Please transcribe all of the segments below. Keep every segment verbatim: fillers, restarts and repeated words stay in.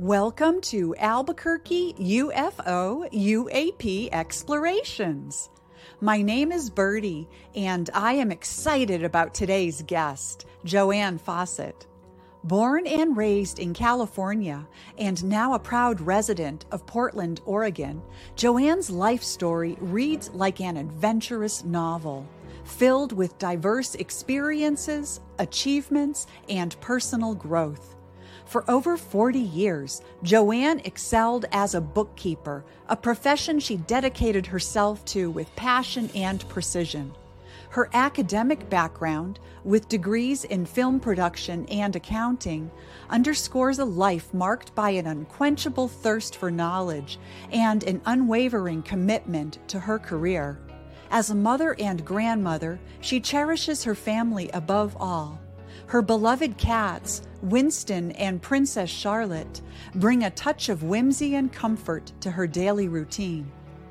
Welcome to Albuquerque U F O U A P Explorations. My name is Birdie, and I am excited about today's guest, Joanne Fawcett. Born and raised in California, and now a proud resident of Portland, Oregon, Joanne's life story reads like an adventurous novel, filled with diverse experiences, achievements, and personal growth. For over forty years, Joanne excelled as a bookkeeper, a profession she dedicated herself to with passion and precision. Her academic background, with degrees in film production and accounting, underscores a life marked by an unquenchable thirst for knowledge and an unwavering commitment to her career. As a mother and grandmother, she cherishes her family above all. Her beloved cats, Winston and Princess Charlotte, bring a touch of whimsy and comfort to her daily routine.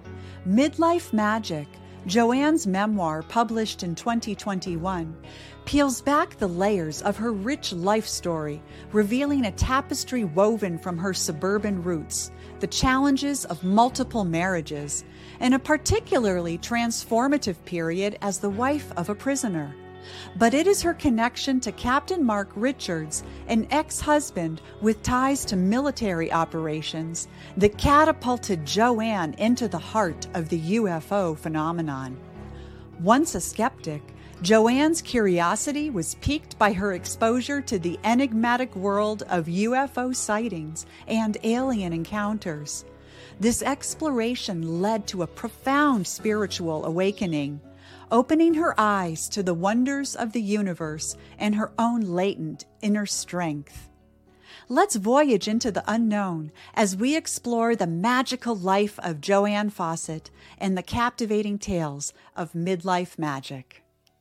Midlife Magic, Joanne's memoir published in twenty twenty-one, peels back the layers of her rich life story, revealing a tapestry woven from her suburban roots, the challenges of multiple marriages, and a particularly transformative period as the wife of a prisoner. But it is her connection to Captain Mark Richards, an ex-husband with ties to military operations, that catapulted Joanne into the heart of the U F O phenomenon. Once a skeptic, Joanne's curiosity was piqued by her exposure to the enigmatic world of U F O sightings and alien encounters. This exploration led to a profound spiritual awakening, opening her eyes to the wonders of the universe and her own latent inner strength. Let's voyage into the unknown as we explore the magical life of Joanne Fawcett and the captivating tales of midlife magic.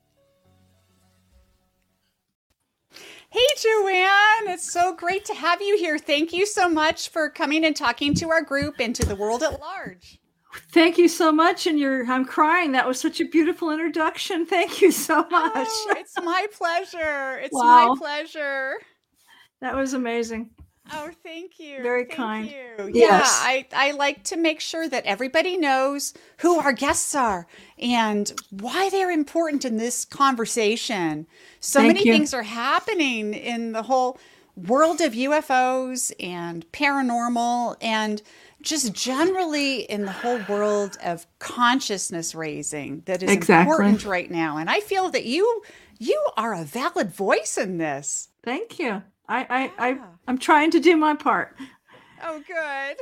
Hey, Joanne, it's so great to have you here. Thank you so much for coming and talking to our group and to the world at large. Thank you so much. And you're, I'm crying. That was such a beautiful introduction. Thank you so much. Oh, it's my pleasure. It's Wow. my pleasure. That was amazing. Oh, thank you. Very thank kind. You. Yes. Yeah, I, I like to make sure that everybody knows who our guests are and why they're important in this conversation. So Thank many you. things are happening in the whole world of U F Os and paranormal and just generally in the whole world of consciousness raising that is Exactly. important right now. And I feel that you you are a valid voice in this. Thank you. I, I, I, Yeah. I'm trying to do my part. Oh, good.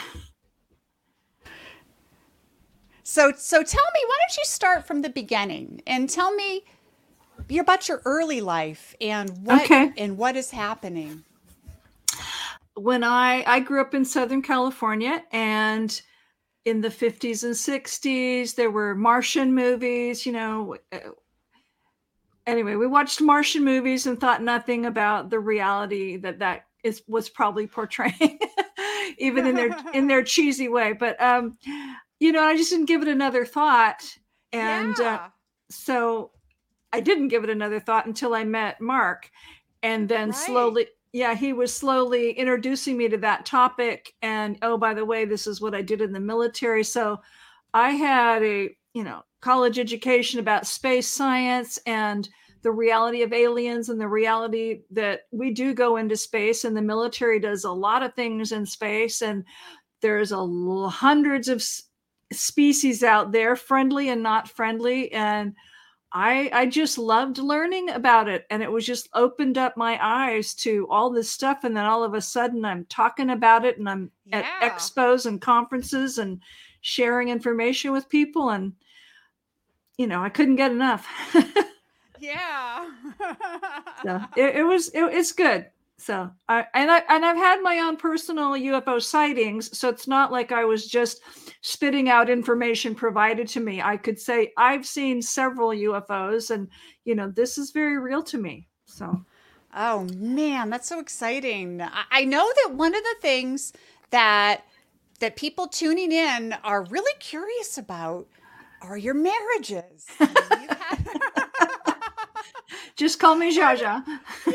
So, so tell me, why don't you start from the beginning and tell me your, about your early life and what Okay. and what is happening. When I, I grew up in Southern California, and in the fifties and sixties, there were Martian movies, you know. Anyway, we watched Martian movies and thought nothing about the reality that that is was probably portraying, even in their in their cheesy way. But um, you know, I just didn't give it another thought, and Yeah. uh, so I didn't give it another thought until I met Mark, and then Right. slowly, yeah, he was slowly introducing me to that topic. And oh, by the way, this is what I did in the military. So I had a you know college education about space science and the reality of aliens and the reality that we do go into space, and the military does a lot of things in space, and there's a l- hundreds of s- species out there, friendly and not friendly, and I I just loved learning about it, and it was just opened up my eyes to all this stuff. And then all of a sudden I'm talking about it, and I'm at Yeah. expos and conferences and sharing information with people, and you know, I couldn't get enough. Yeah. So it, it was it, it's good. So I and I and I've had my own personal U F O sightings, so it's not like I was just spitting out information provided to me. I could say I've seen several U F Os, and you know, this is very real to me. So Oh man, that's so exciting. I, I know that one of the things that that people tuning in are really curious about are your marriages. I mean, you had- just call me Jaja. Yeah,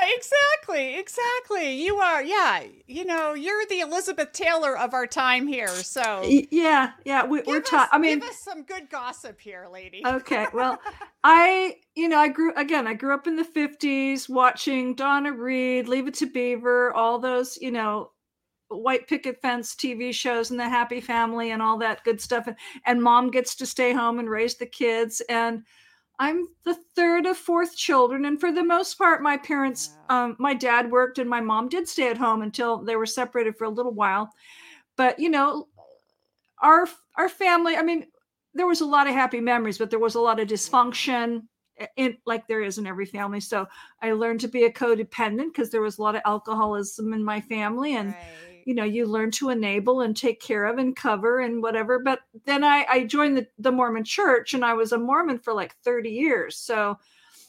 exactly, exactly. You are, yeah. You know, you're the Elizabeth Taylor of our time here. So Y- Yeah, yeah, we, we're give taught. us, I give mean, us some good gossip here, lady. okay, well, I, you know, I grew again. I grew up in the fifties, watching Donna Reed, Leave It to Beaver, all those, you know, white picket fence T V shows, and the Happy Family, and all that good stuff. And, and mom gets to stay home and raise the kids. And I'm the third of fourth children, and for the most part, my parents, Wow. um, my dad worked, and my mom did stay at home until they were separated for a little while. But you know, our our family, I mean, there was a lot of happy memories, but there was a lot of dysfunction in, like there is in every family. So I learned to be a codependent because there was a lot of alcoholism in my family. And Right. you know, you learn to enable and take care of and cover and whatever. But then i i joined the, the Mormon church, and I was a Mormon for like thirty years. So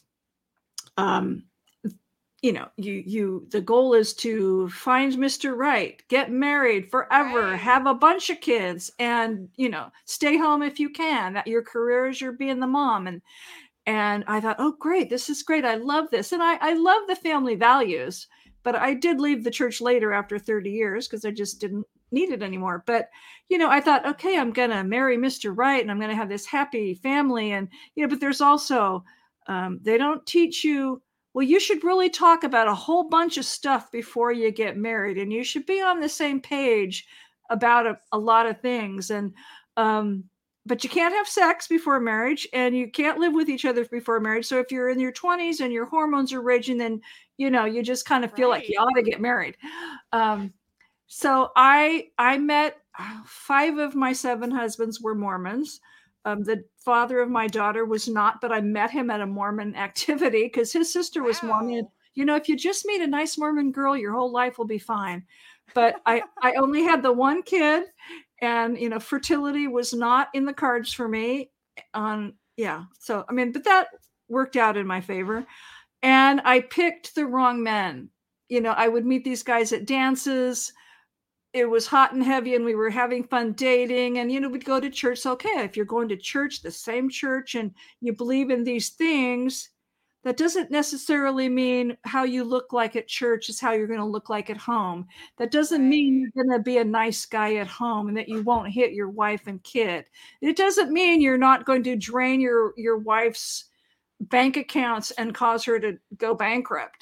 um you know, you you the goal is to find Mister Right, get married forever, Right. have a bunch of kids, and you know, stay home if you can. That your career is you're being the mom. and and I thought, oh great, this is great, I love this. And i i love the family values. But I did leave the church later after thirty years because I just didn't need it anymore. But you know, I thought, okay, I'm gonna marry Mister Right, and I'm gonna have this happy family. And you know, but there's also, um, they don't teach you, well, you should really talk about a whole bunch of stuff before you get married, and you should be on the same page about a, a lot of things. And um, but you can't have sex before marriage, and you can't live with each other before marriage. So if you're in your twenties and your hormones are raging, then you know, you just kind of feel like you Right. ought to get married. Um, so I I met uh, five of my seven husbands were Mormons. Um, the father of my daughter was not, but I met him at a Mormon activity because his sister was Mormon. Wow. You know, if you just meet a nice Mormon girl, your whole life will be fine. But I I only had the one kid, and you know, fertility was not in the cards for me. On Yeah, so I mean, but that worked out in my favor. And I picked the wrong men. You know, I would meet these guys at dances. It was hot and heavy, and we were having fun dating. And, you know, we'd go to church. So, okay, if you're going to church, the same church, and you believe in these things, that doesn't necessarily mean how you look like at church is how you're going to look like at home. That doesn't mean Right. you're going to be a nice guy at home and that you won't hit your wife and kid. It doesn't mean you're not going to drain your, your wife's bank accounts and cause her to go bankrupt.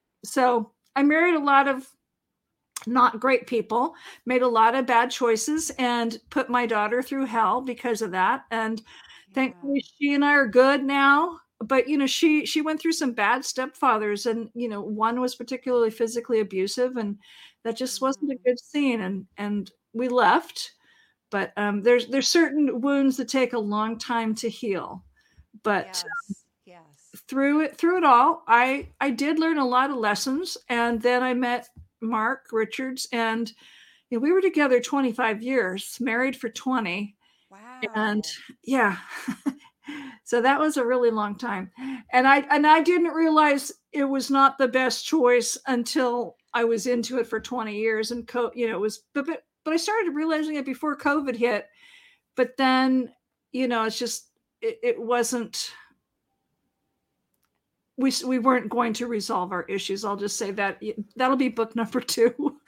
So I married a lot of not great people, made a lot of bad choices, and put my daughter through hell because of that. And Yeah. thankfully, she and I are good now. But you know, she she went through some bad stepfathers, and you know, one was particularly physically abusive, and that just wasn't a Mm. good scene. And and we left. But um, there's there's certain wounds that take a long time to heal. But Yes. Yes. through it through it all, I I did learn a lot of lessons. And then I met Mark Richards, and you know, we were together twenty-five years, married for twenty. And Wow. yeah. So that was a really long time. And I and I didn't realize it was not the best choice until I was into it for twenty years. And co- you know, it was but, but but I started realizing it before COVID hit. But then, you know, it's just it, it wasn't we we weren't going to resolve our issues. I'll just say that that'll be book number two.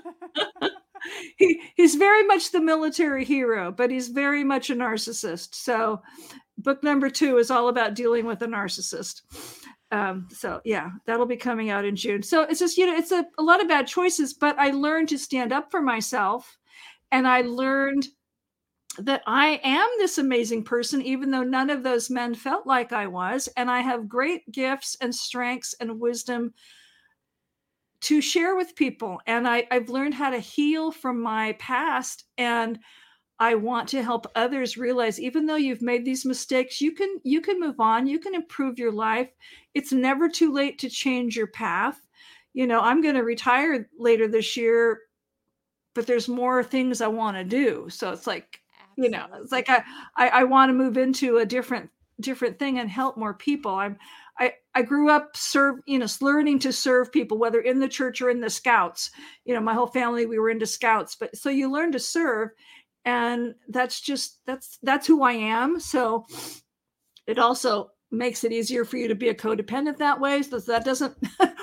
he he's very much the military hero, but he's very much a narcissist. So book number two is all about dealing with a narcissist. Um, so yeah, that'll be coming out in June. So it's just, you know, it's a, a lot of bad choices, but I learned to stand up for myself, and I learned that I am this amazing person, even though none of those men felt like I was. And I have great gifts and strengths and wisdom to share with people. And I, I've learned how to heal from my past. And I want to help others realize, even though you've made these mistakes, you can, you can move on, you can improve your life. It's never too late to change your path. You know, I'm going to retire later this year, but there's more things I want to do. So it's like, you know, it's like Absolutely. I, I, I want to move into a different, different thing and help more people. I'm, I, I grew up serve, you know, learning to serve people, whether in the church or in the scouts. You know, my whole family, we were into scouts, but so you learn to serve, and that's just, that's, that's who I am. So it also makes it easier for you to be a codependent that way. So that doesn't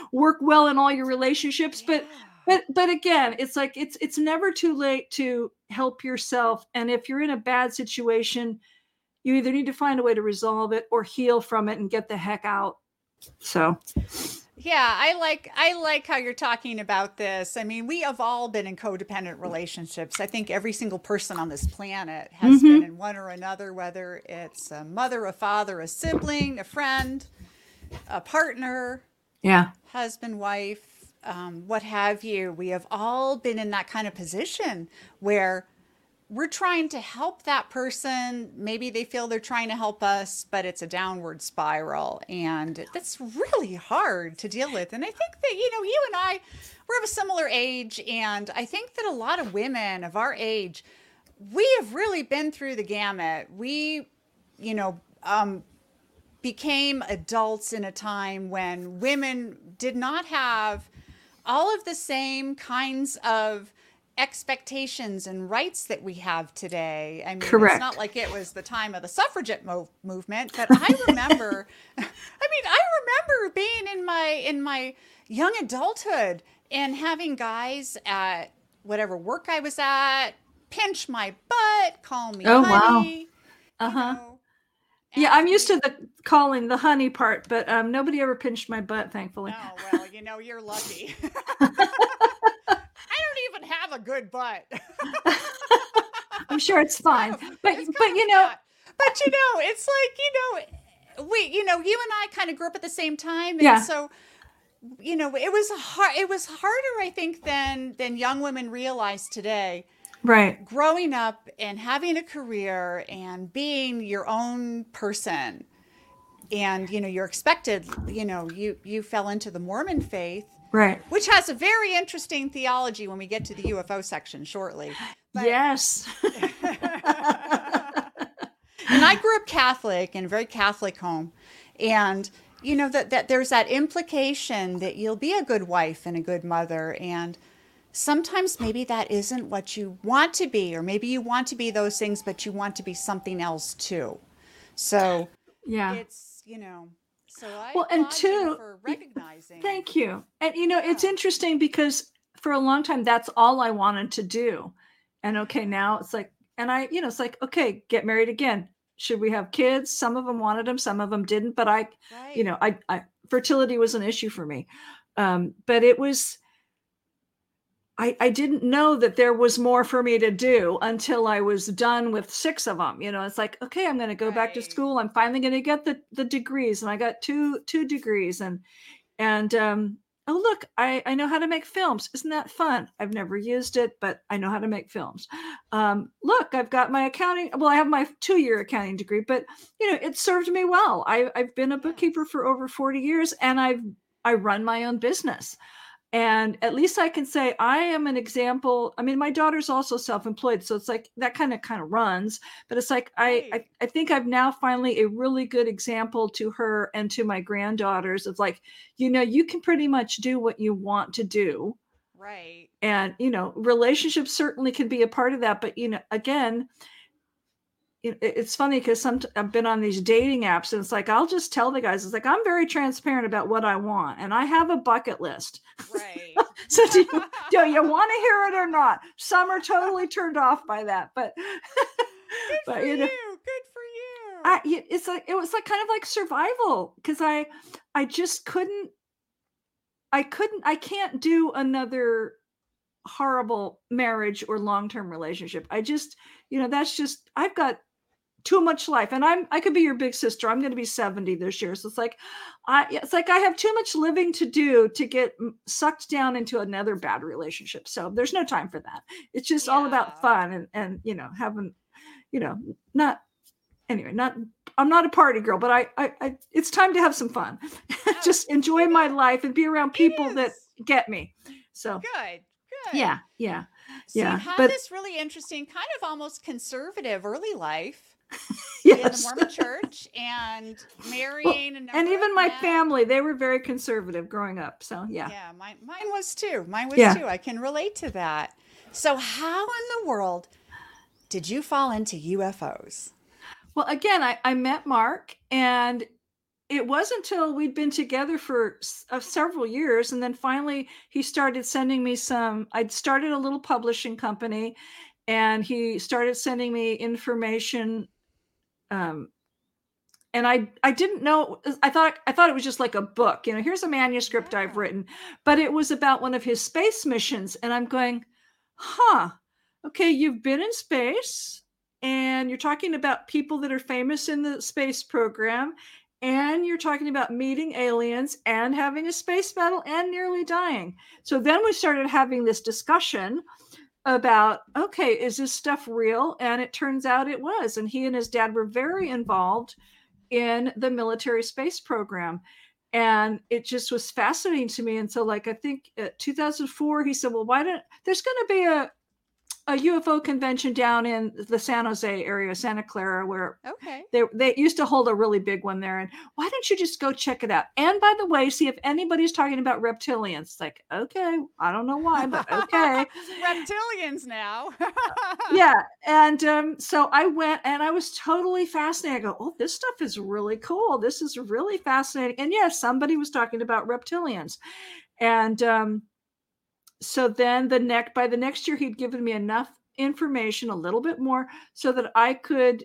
work well in all your relationships. Yeah. But but but again, it's like it's it's never too late to help yourself. And if you're in a bad situation, you either need to find a way to resolve it or heal from it and get the heck out. So yeah, I like I like how you're talking about this. I mean, we have all been in codependent relationships. I think every single person on this planet has mm-hmm. been in one or another, whether it's a mother, a father, a sibling, a friend, a partner, yeah, husband, wife, um, what have you. We have all been in that kind of position where we're trying to help that person. Maybe they feel they're trying to help us, but it's a downward spiral. And that's really hard to deal with. And I think that, you know, you and I, we're of a similar age. And I think that a lot of women of our age, we have really been through the gamut. We, you know, um, became adults in a time when women did not have all of the same kinds of expectations and rights that we have today. I mean, Correct. It's not like it was the time of the suffragette mo- movement, but I remember, I mean, I remember being in my, in my young adulthood and having guys at whatever work I was at, pinch my butt, call me oh, honey. Wow. Uh-huh. You know, yeah, I'm used to the calling the honey part, but um, nobody ever pinched my butt, thankfully. Oh, well, you know, you're lucky. I don't even have a good butt. I'm sure it's fine. It's kind of, but it's but you know, fat. But you know, it's like, you know, we, you know, you and I kind of grew up at the same time. And yeah. so, you know, it was hard, it was harder, I think, than, than young women realize today. Right. Growing up and having a career and being your own person. And, you know, you're expected, you know, you, you fell into the Mormon faith. Right. Which has a very interesting theology when we get to the U F O section shortly. But, yes. And I grew up Catholic in a very Catholic home. And, you know, that, that there's that implication that you'll be a good wife and a good mother. And sometimes maybe that isn't what you want to be, or maybe you want to be those things, but you want to be something else too. So yeah, it's, you know, so I well, and two, for recognizing. Thank you. And, you know, Yeah. it's interesting because for a long time, that's all I wanted to do. And okay, now it's like, and I, you know, it's like, okay, get married again. Should we have kids? Some of them wanted them, some of them didn't. But I, Right. you know, I, I, fertility was an issue for me. Um, but it was, I, I didn't know that there was more for me to do until I was done with six of them. You know, it's like, okay, I'm going to go back to Right. school. I'm finally going to get the, the degrees. And I got two, two degrees and, and, um, oh, look, I, I know how to make films. Isn't that fun? I've never used it, but I know how to make films. Um, look, I've got my accounting. Well, I have my two-year accounting degree, but you know, it served me well. I, I've been a bookkeeper for over forty years and I've, I run my own business. And at least I can say I am an example. I mean, my daughter's also self-employed, so it's like that kind of kind of runs. But it's like I, Right. I I think I've now finally a really good example to her and to my granddaughters of like, you know, you can pretty much do what you want to do. Right. And you know, relationships certainly can be a part of that. But you know, again, it, it's funny because some I've been on these dating apps and it's like I'll just tell the guys, it's like I'm very transparent about what I want and I have a bucket list. Right. So do you, do you want to hear it or not? Some are totally turned off by that, but Good but for you you. know, Good for you. I, it's like it was like kind of like survival because I I just couldn't I couldn't I can't do another horrible marriage or long-term relationship. I just, you know, that's just I've got too much life and I'm I could be your big sister. I'm going to be seventy this year. So it's like I it's like I have too much living to do to get sucked down into another bad relationship. So there's no time for that. It's just all Yeah. about fun and and you know, having, you know, not anyway, not I'm not a party girl, but I I, I it's time to have some fun. Just enjoy my life and be around people that get me. So Good. Good. yeah, yeah. So yeah. you had But this really interesting, kind of almost conservative early life yes. in the Mormon church and marrying. Well, a and even my men. family, they were very conservative growing up. So yeah. Yeah, mine, mine was too. Mine was Yeah. too. I can relate to that. So how in the world did you fall into U F Os? Well, again, I, I met Mark and it wasn't until we'd been together for uh, several years. And then finally he started sending me some, I'd started a little publishing company, and he started sending me information. Um, and I, I didn't know, I thought, I thought it was just like a book, you know, here's a manuscript Yeah. I've written, but it was about one of his space missions. And I'm going, huh, okay, you've been in space and you're talking about people that are famous in the space program, and you're talking about meeting aliens and having a space battle and nearly dying. So then we started having this discussion about, okay, is this stuff real? And it turns out it was. And he and his dad were very involved in the military space program. And it just was fascinating to me. And so, like, I think uh, two thousand four, he said, well, why don't, there's going to be a, a U F O convention down in the San Jose area, Santa Clara, where Okay. they, they used to hold a really big one there. And why don't you just go check it out? And by the way, see if anybody's talking about reptilians. It's like, okay, I don't know why, but okay. Reptilians now. Yeah. And um, so I went, and I was totally fascinated. I go, oh, this stuff is really cool. This is really fascinating. And yes, somebody was talking about reptilians. And um, so then the next, by the next year, he'd given me enough information, a little bit more, so that I could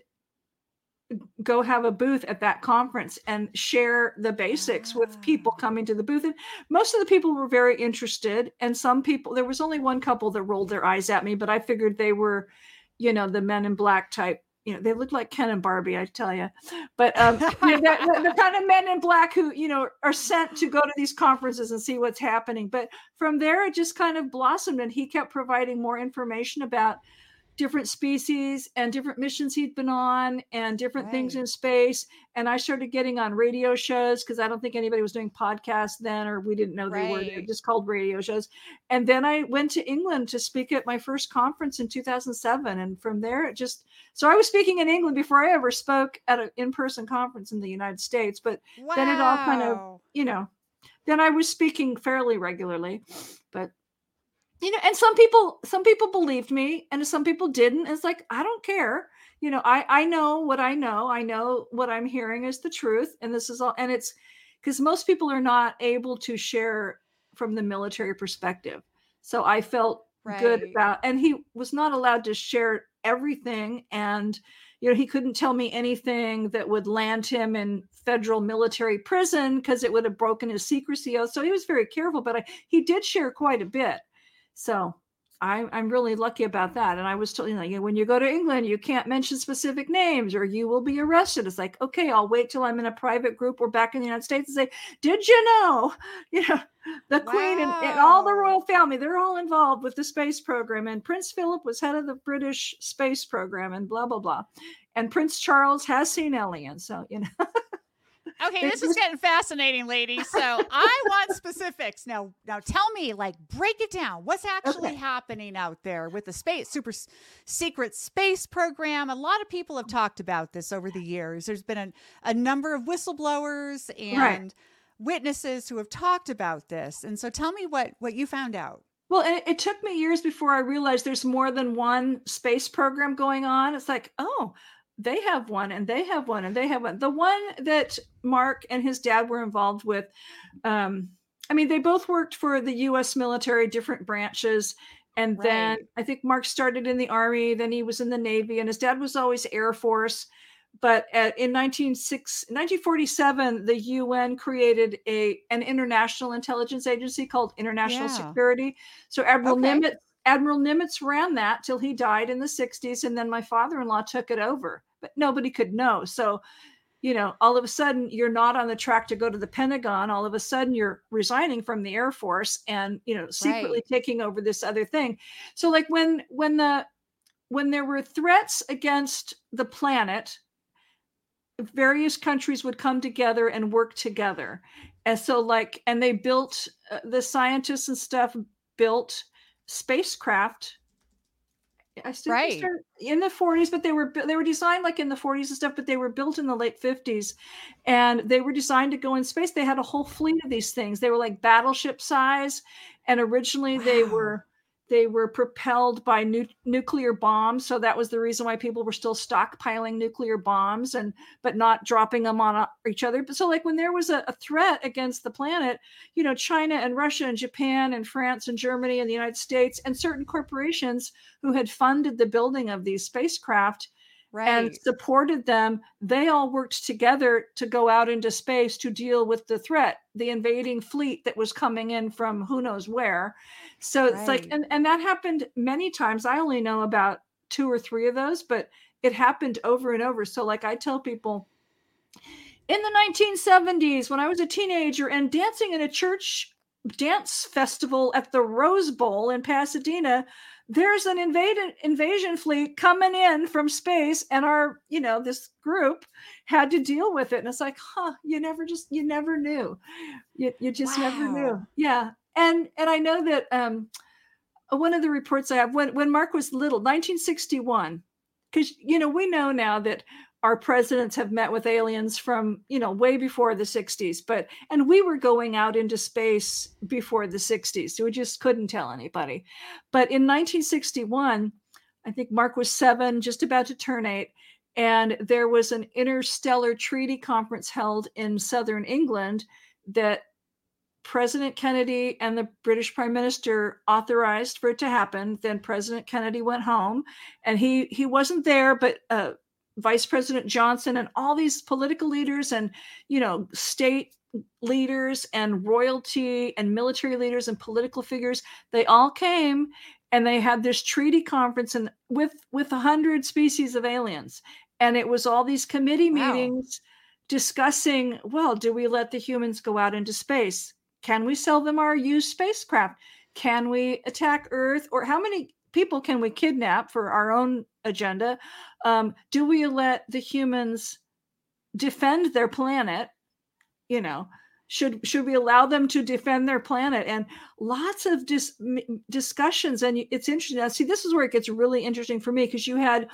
go have a booth at that conference and share the basics with people coming to the booth. And most of the people were very interested. And some people, there was only one couple that rolled their eyes at me, but I figured they were, you know, the Men in Black type. You know, they look like Ken and Barbie, I tell you. But um, you know, the, the kind of men in black who, you know, are sent to go to these conferences and see what's happening. But from there, it just kind of blossomed, and he kept providing more information about different species and different missions he'd been on and different Right. things in space. And I started getting on radio shows, because I don't think anybody was doing podcasts then, or we didn't know they were. They were Right. just called radio shows. And then I went to England to speak at my first conference in two thousand seven. And from there, it just, so I was speaking in England before I ever spoke at an in-person conference in the United States. But Wow. then it all kind of, you know, then I was speaking fairly regularly. But you know, and some people, some people believed me, and some people didn't. It's like, I don't care. You know, I, I know what I know. I know what I'm hearing is the truth. And this is all, and it's because most people are not able to share from the military perspective. So I felt Right. good about, and he was not allowed to share everything. And, you know, he couldn't tell me anything that would land him in federal military prison, because it would have broken his secrecy oath. So he was very careful, but I, he did share quite a bit. So I, I'm really lucky about that. And I was told, you know, when you go to England, you can't mention specific names or you will be arrested. It's like, okay, I'll wait till I'm in a private group or back in the United States and say, did you know, you know, the Queen and, and all the royal family, they're all involved with the space program. And Prince Philip was head of the British space program and blah, blah, blah. And Prince Charles has seen aliens. So, you know. Okay, this is getting fascinating, ladies. So I want specifics. Now, now tell me, like, break it down. What's actually Okay. happening out there with the space super s- secret space program? A lot of people have talked about this over the years. There's been a, a number of whistleblowers and Right. witnesses who have talked about this. And so tell me what, what you found out. Well, it, it took me years before I realized there's more than one space program going on. It's like, oh, they have one and they have one and they have one. The one that Mark and his dad were involved with, um, I mean, they both worked for the U S military, different branches. And then Right. I think Mark started in the Army, then he was in the Navy, and his dad was always Air Force. But at, in nineteen forty-seven, the U N created a an international intelligence agency called International Yeah. Security. So Admiral Okay. Nimitz, Admiral Nimitz ran that till he died in the sixties, and then my father-in-law took it over, but nobody could know. So, you know, all of a sudden you're not on the track to go to the Pentagon. All of a sudden you're resigning from the Air Force and, you know, secretly Right. taking over this other thing. So like when when the when there were threats against the planet, various countries would come together and work together. And so like, and they built, uh, the scientists and stuff built spacecraft. I still Right. started in the forties, but they were they were designed like in the forties and stuff, but they were built in the late fifties, and they were designed to go in space. They had a whole fleet of these things. They were like battleship size, and originally they Wow. were They were propelled by nu- nuclear bombs. So that was the reason why people were still stockpiling nuclear bombs and but not dropping them on each other. But so like when there was a, a threat against the planet, you know, China and Russia and Japan and France and Germany and the United States and certain corporations who had funded the building of these spacecraft Right. and supported them, they all worked together to go out into space to deal with the threat, the invading fleet that was coming in from who knows where. So it's like, Right. and, and that happened many times. I only know about two or three of those, but it happened over and over. So like I tell people, in the nineteen seventies, when I was a teenager and dancing in a church dance festival at the Rose Bowl in Pasadena, there's an invaded invasion fleet coming in from space, and our, you know, this group had to deal with it. And it's like, huh, you never just, you never knew. You, you just Wow. never knew. Yeah. And, and I know that um, one of the reports I have, when, when Mark was little, nineteen sixty-one, because, you know, we know now that our presidents have met with aliens from, you know, way before the sixties, but, and we were going out into space before the sixties. So we just couldn't tell anybody. But in nineteen sixty-one, I think Mark was seven, just about to turn eight. And there was an interstellar treaty conference held in Southern England that President Kennedy and the British Prime Minister authorized for it to happen. Then President Kennedy went home, and he, he wasn't there, but, uh, Vice President Johnson and all these political leaders and, you know, state leaders and royalty and military leaders and political figures, they all came and they had this treaty conference and with, with a hundred species of aliens. And it was all these committee Wow. meetings discussing, well, do we let the humans go out into space? Can we sell them our used spacecraft? Can we attack Earth? Or how many people can we kidnap for our own agenda? Um, do we let the humans defend their planet? You know, should should we allow them to defend their planet? And lots of dis- discussions. And it's interesting. Now, see, this is where it gets really interesting for me, because you had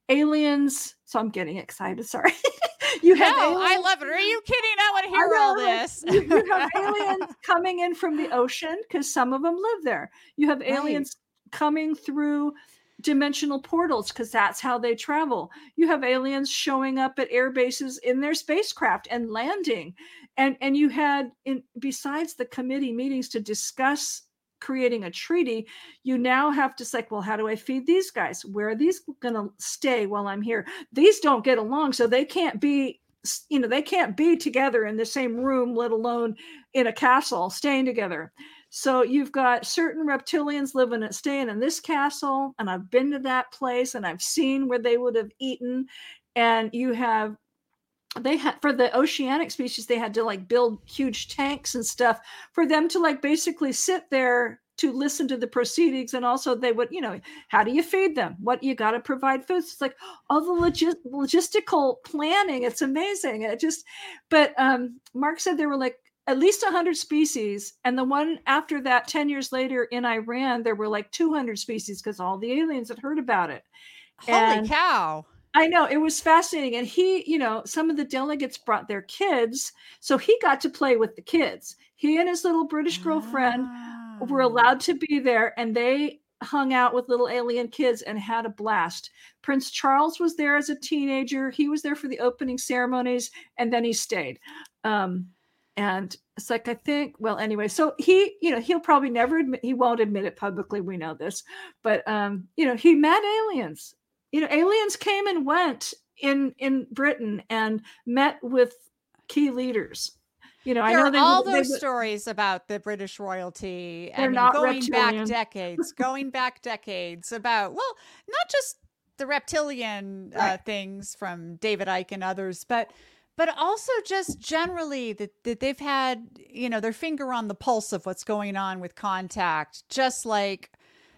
aliens. So I'm getting excited. Sorry. You have no, aliens. I love it. Are you kidding? I want to hear know, all like, this. you, you have aliens coming in from the ocean because some of them live there. You have aliens right. coming through dimensional portals because that's how they travel. You have aliens showing up at air bases in their spacecraft and landing. And, and you had, in, besides the committee meetings to discuss creating a treaty, you now have to say, well, how do I feed these guys? Where are these going to stay while I'm here? These don't get along, so they can't be, you know, they can't be together in the same room, let alone in a castle staying together. So you've got certain reptilians living and staying in this castle, and I've been to that place and I've seen where they would have eaten. And you have, they had, for the oceanic species, they had to like build huge tanks and stuff for them to like basically sit there to listen to the proceedings. And also they would, you know, how do you feed them? What, you got to provide food. It's like all the logis- logistical planning. It's amazing. It just, but um, Mark said there were like at least one hundred species. And the one after that, ten years later in Iran, there were like two hundred species because all the aliens had heard about it. Holy and cow. I know, it was fascinating. And he, you know, some of the delegates brought their kids. So he got to play with the kids. He and his little British girlfriend Ah. were allowed to be there, and they hung out with little alien kids and had a blast. Prince Charles was there as a teenager. He was there for the opening ceremonies, and then he stayed. Um, and it's like, I think, well, anyway, so he, you know, he'll probably never admit, he won't admit it publicly. We know this, but, um, you know, he met aliens. You know, aliens came and went in, in Britain and met with key leaders. You know, there I know are they, all they, those they, stories about the British royalty. They're I mean, not going reptilian. back decades, going back decades about, well, not just the reptilian uh, Right. things from David Icke and others, but but also just generally that, that they've had, you know, their finger on the pulse of what's going on with contact, just like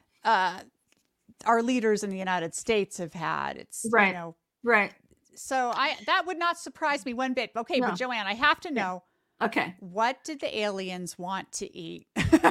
uh, our leaders in the United States have had. It's, Right. you know, Right. so I that would not surprise me one bit. Okay, No. but Joanne, I have to know. Okay. What did the aliens want to eat?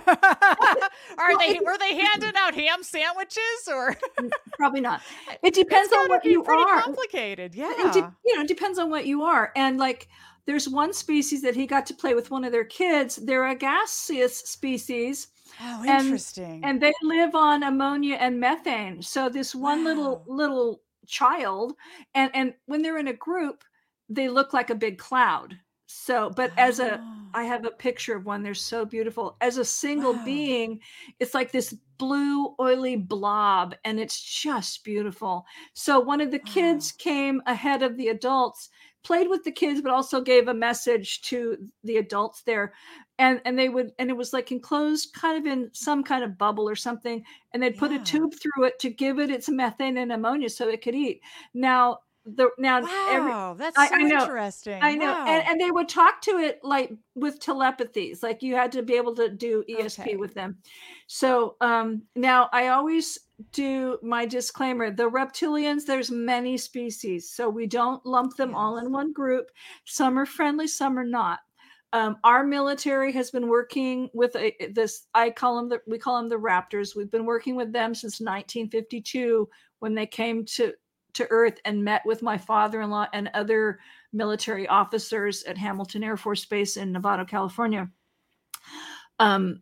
Are well, they it, were they handing out ham sandwiches or? Probably not. It depends on what you pretty are. Complicated, yeah. It de- you know, it depends on what you are. And like, there's one species that he got to play with one of their kids. They're a gaseous species, Oh, and interesting. and they live on ammonia and methane. So this one little Wow. little child, and and when they're in a group, they look like a big cloud. So, but as a Oh, I have a picture of one. They're so beautiful. As a single wow. being, it's like this blue, oily blob, and it's just beautiful. So, one of the kids Wow. came ahead of the adults, played with the kids, but also gave a message to the adults there. And and they would, and it was like enclosed kind of in some kind of bubble or something, and they'd put a Yeah. tube through it to give it its methane and ammonia so it could eat. Now the now every Wow. That's I, I so know interesting. I know. And Wow. and they would talk to it like with telepathies, like you had to be able to do E S P Okay. with them. So um now I always do my disclaimer. The reptilians, there's many species, so we don't lump them all Yes. in one group. Some are friendly, some are not. Um, our military has been working with a, this. I call them the, we call them the Raptors. We've been working with them since nineteen fifty-two when they came to to Earth and met with my father-in-law and other military officers at Hamilton Air Force Base in Novato, California. Um,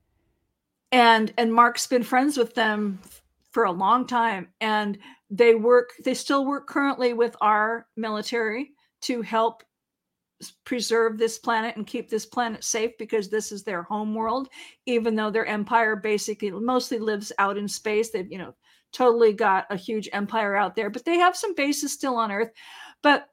and and Mark's been friends with them for a long time, and they work. They still work currently with our military to help preserve this planet and keep this planet safe because this is their home world, even though their empire basically mostly lives out in space. They've, you know, totally got a huge empire out there, but they have some bases still on Earth. But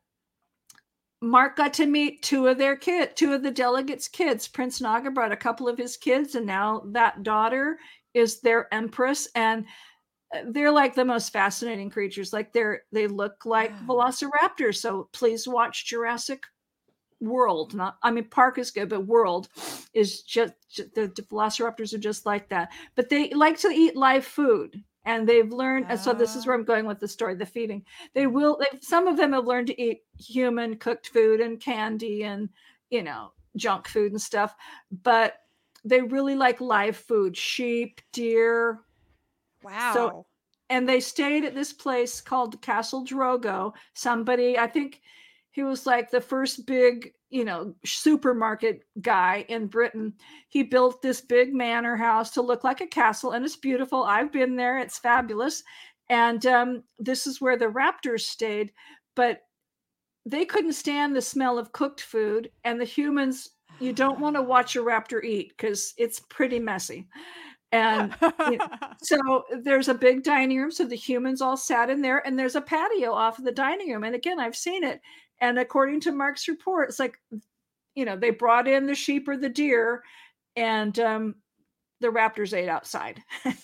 Mark got to meet two of their kids, two of the delegates' kids. Prince Naga brought a couple of his kids, and now that daughter is their empress. And they're like the most fascinating creatures. Like they're they look like Wow. velociraptors. So please watch Jurassic World. Not, I mean, Park is good, but World is just, just the, the velociraptors are just like that. But they like to eat live food, and they've learned. And so this is where Uh, I'm going with the story, the feeding. They will. They, some of them have learned to eat human cooked food and candy and, you know, junk food and stuff, but they really like live food, sheep, deer. So, wow. and they stayed at this place called Castle Drogo. Somebody, I think he was like the first big, you know, supermarket guy in Britain. He built this big manor house to look like a castle, and it's beautiful. I've been there, it's fabulous. And um, this is where the raptors stayed, but they couldn't stand the smell of cooked food, and the humans, you don't want to watch a raptor eat because it's pretty messy. And you know, so there's a big dining room. So the humans all sat in there, and there's a patio off of the dining room. And again, I've seen it. And according to Mark's report, it's like, you know, they brought in the sheep or the deer, and um, the raptors ate outside.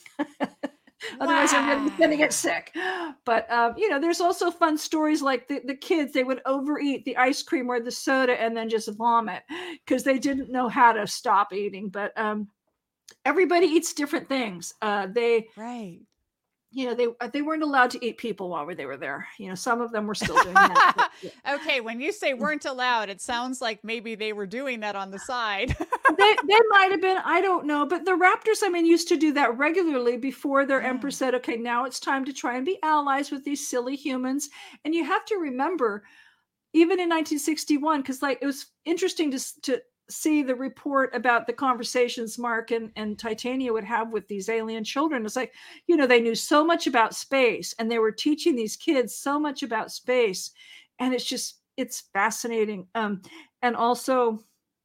Otherwise, everybody's going to get Wow. sick. But, um, you know, there's also fun stories like the, the kids, they would overeat the ice cream or the soda and then just vomit because they didn't know how to stop eating. But um, everybody eats different things. Uh, they, Right. you know, they uh, they weren't allowed to eat people while they were there. You know, some of them were still doing that. But, yeah. Okay, when you say weren't allowed, it sounds like maybe they were doing that on the side. They they might have been, I don't know, but the Raptors, I mean, used to do that regularly before their Yeah. emperor said, "Okay, now it's time to try and be allies with these silly humans." And you have to remember, even in nineteen sixty-one, because like it was interesting to to see the report about the conversations Mark and, and Titania would have with these alien children. It's like, you know, they knew so much about space, and they were teaching these kids so much about space, and it's just it's fascinating. Um, and also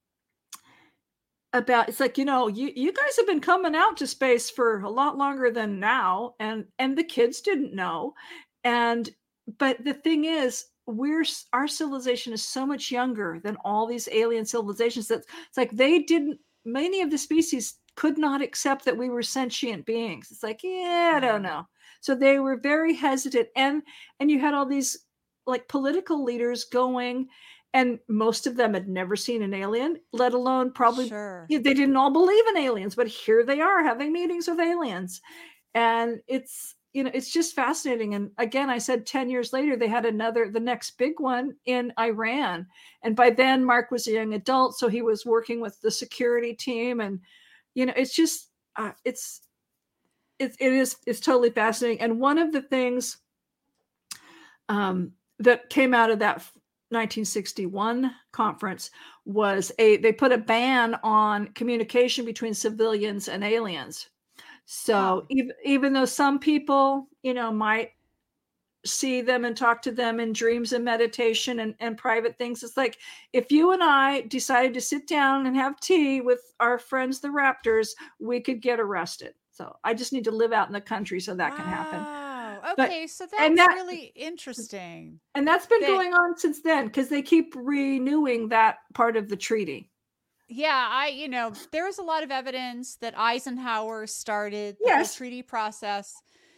about, it's like, you know, you you guys have been coming out to space for a lot longer than now, and and the kids didn't know. And but the thing is, we're s- our civilization is so much younger than all these alien civilizations that it's like they didn't, many of the species could not accept that we were sentient beings. It's like, yeah, I don't Right. know. So they were very hesitant. And and you had all these like political leaders going, and most of them had never seen an alien, let alone probably, Sure. yeah, they didn't all believe in aliens, but here they are having meetings with aliens. And it's, you know, it's just fascinating. And again, I said ten years later, they had another, the next big one in Iran. And by then, Mark was a young adult. So he was working with the security team. And, you know, it's just, uh, it's, it, it is, it's totally fascinating. And one of the things um, that came out of that nineteen sixty-one conference was a they put a ban on communication between civilians and aliens. Huh. So even even though some people, you know, might see them and talk to them in dreams and meditation and, and private things, it's like if you and I decided to sit down and have tea with our friends, the Raptors, we could get arrested. So I just need to live out in the country so that can happen. Wow. But Okay, so and that's that really interesting. and that's been That going on since then because they keep renewing that part of the treaty. yeah, I you know, there was a lot of evidence that Eisenhower started the whole Yes. treaty process.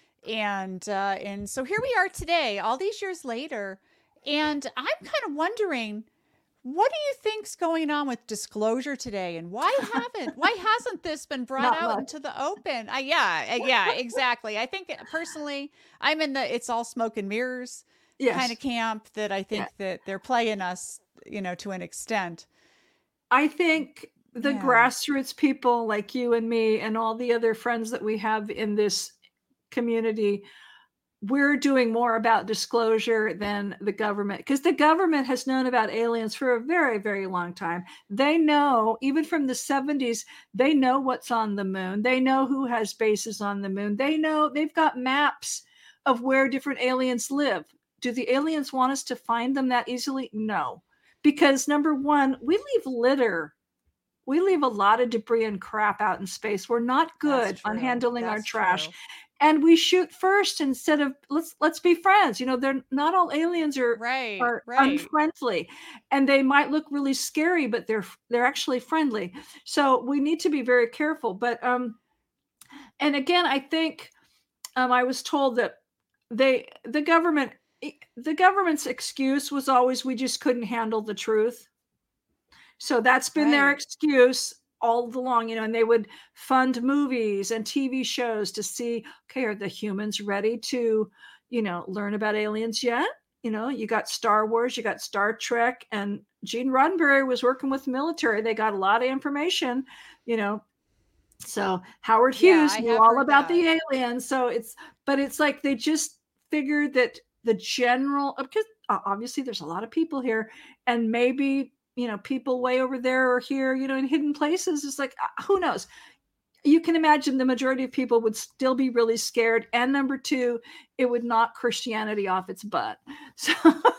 And uh and so here we are today, all these years later, and I'm kind of wondering, what do you think's going on with disclosure today, and why haven't why hasn't this been brought Not out much. into the open? Uh, yeah, uh, yeah, exactly. I think uh, personally, I'm in the it's all smoke and mirrors kind Yes. of camp that I Yeah. think that they're playing us, you know, to an extent. I think the Yeah. grassroots people like you and me and all the other friends that we have in this community, we're doing more about disclosure than the government because the government has known about aliens for a very, very long time. They know, even from the seventies, they know what's on the moon. They know who has bases on the moon. They know they've got maps of where different aliens live. Do the aliens want us to find them that easily? No. Because number one, we leave litter. We leave a lot of debris and crap out in space. We're not That's good on true. handling our That's trash. true. And we shoot first instead of let's let's be friends. You know, they're not all aliens are Right, are right. unfriendly, and they might look really scary, but they're they're actually friendly. So we need to be very careful. But um, and again, I think um, I was told that they the government the government's excuse was always we just couldn't handle the truth. So that's been their Right. excuse all along, you know, and they would fund movies and T V shows to see, okay, are the humans ready to, you know, learn about aliens yet? You know, you got Star Wars, you got Star Trek, and Gene Roddenberry was working with the military. They got a lot of information, you know. So Howard Yeah, Hughes I knew have all heard about that. the aliens. So it's, but it's like they just figured that the general, because obviously there's a lot of people here, and maybe you know people way over there or here, you know, in hidden places. It's like uh, who knows? You can imagine the majority of people would still be really scared. And number two, it would knock Christianity off its butt. So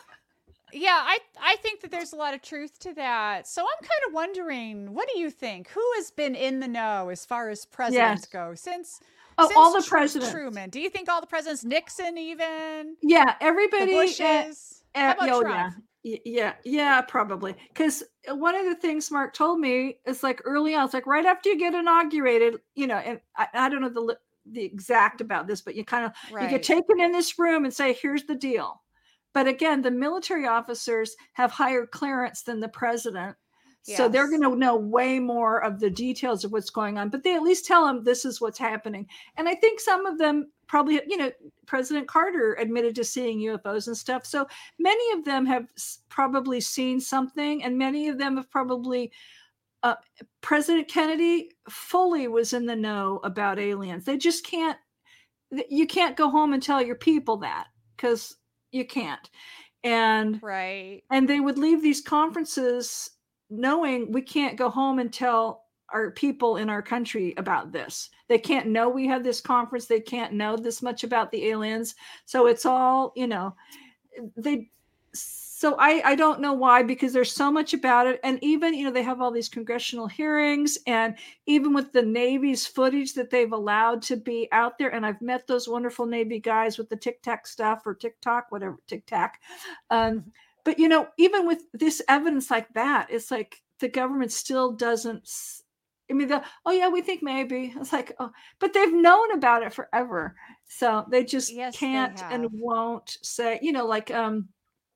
Yeah, I I think that there's a lot of truth to that. So I'm kind of wondering, what do you think? Who has been in the know as far as presidents yes. go since Oh, all since the Tr- presidents. Truman? Do you think all the presidents, Nixon even, Yeah, the everybody. Uh, Bushes? How Uh, about oh yeah, Trump? Y- yeah, yeah, probably. Because one of the things Mark told me is like early on, it's like right after you get inaugurated, you know, and I, I don't know the li- the exact about this, but you kind of you get Right. taken in this room and say, here's the deal. But again, the military officers have higher clearance than the president. So they're going Yes. to know way more of the details of what's going on, but they at least tell them this is what's happening. And I think some of them probably, you know, President Carter admitted to seeing U F Os and stuff. So many of them have probably seen something, and many of them have probably. Uh, President Kennedy fully was in the know about aliens. They just can't. You can't go home and tell your people that because you can't. And Right. and they would leave these conferences knowing we can't go home and tell our people in our country about this. They can't know we have this conference. They can't know this much about the aliens. So it's all, you know, they so I, I don't know why, because there's so much about it. And even, you know, they have all these congressional hearings, and even with the Navy's footage that they've allowed to be out there. And I've met those wonderful Navy guys with the Tic Tac stuff or TikTok, whatever, Tic Tac. Um, but, you know, even with this evidence like that, it's like the government still doesn't. I mean, the, oh, yeah, we think maybe. It's like, oh, but they've known about it forever. So they just Yes, they can't and have. won't say, you know, like, um,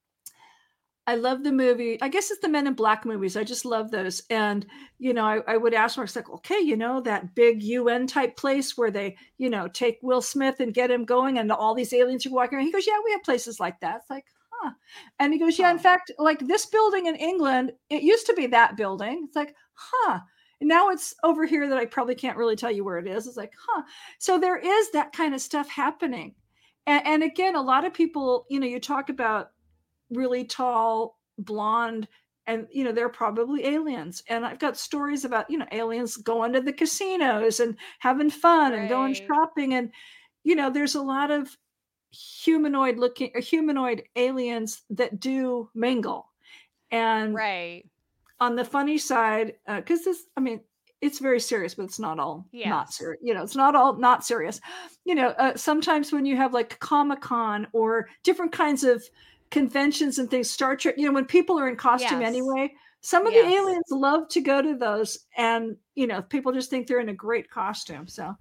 I love the movie. I guess it's the Men in Black movies. I just love those. And, you know, I, I would ask Mark, it's like, okay, you know, that big U N type place where they, you know, take Will Smith and get him going and all these aliens are walking around. He goes, yeah, we have places like that. It's like, huh. And he goes, yeah, in Huh. fact, like this building in England, it used to be that building. It's like, huh. And now it's over here that I probably can't really tell you where it is. It's like, huh. So there is that kind of stuff happening. And, and again, a lot of people, you know, you talk about really tall blonde, and you know they're probably aliens. And I've got stories about you know aliens going to the casinos and having fun and going Right. shopping, and you know there's a lot of humanoid looking or humanoid aliens that do mingle. And Right. on the funny side, because this, I mean, it's very serious, but it's not all not Yes. serious. You know, it's not all not serious. You know, uh, sometimes when you have like Comic Con or different kinds of conventions and things, Star Trek, you know, when people are in costume Yes. anyway, some of the Yes. aliens love to go to those, and you know, people just think they're in a great costume. So,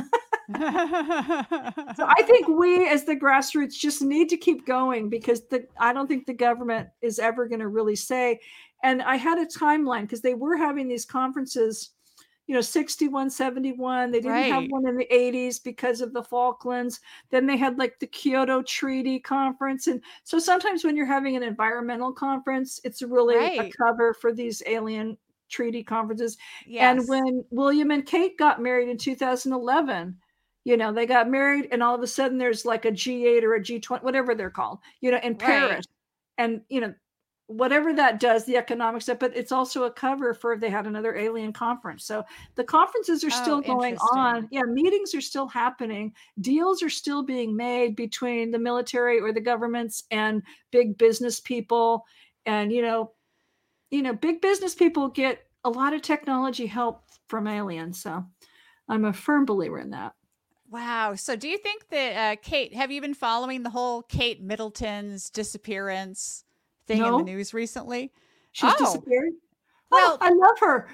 so I think we as the grassroots just need to keep going, because the I don't think the government is ever going to really say. And I had a timeline because they were having these conferences, you know, sixty-one, seventy-one. They didn't have Right. one in the eighties because of the Falklands. Then they had like the Kyoto Treaty Conference. And so sometimes when you're having an environmental conference, it's really a Right. cover for these alien treaty conferences. And Yes. when William and Kate got married in two thousand eleven, you know, they got married and all of a sudden there's like a G eight or a G twenty, whatever they're called, you know, in Right. Paris. And, you know, whatever that does, the economic stuff, but it's also a cover for if they had another alien conference. So the conferences are Oh, still going on. interesting. Yeah, meetings are still happening. Deals are still being made between the military or the governments and big business people. And, you know, you know, big business people get a lot of technology help from aliens. So I'm a firm believer in that. Wow. So do you think that uh, Kate, have you been following the whole Kate Middleton's disappearance thing in the No, news recently? she's Oh, disappeared. Oh, well, I love her.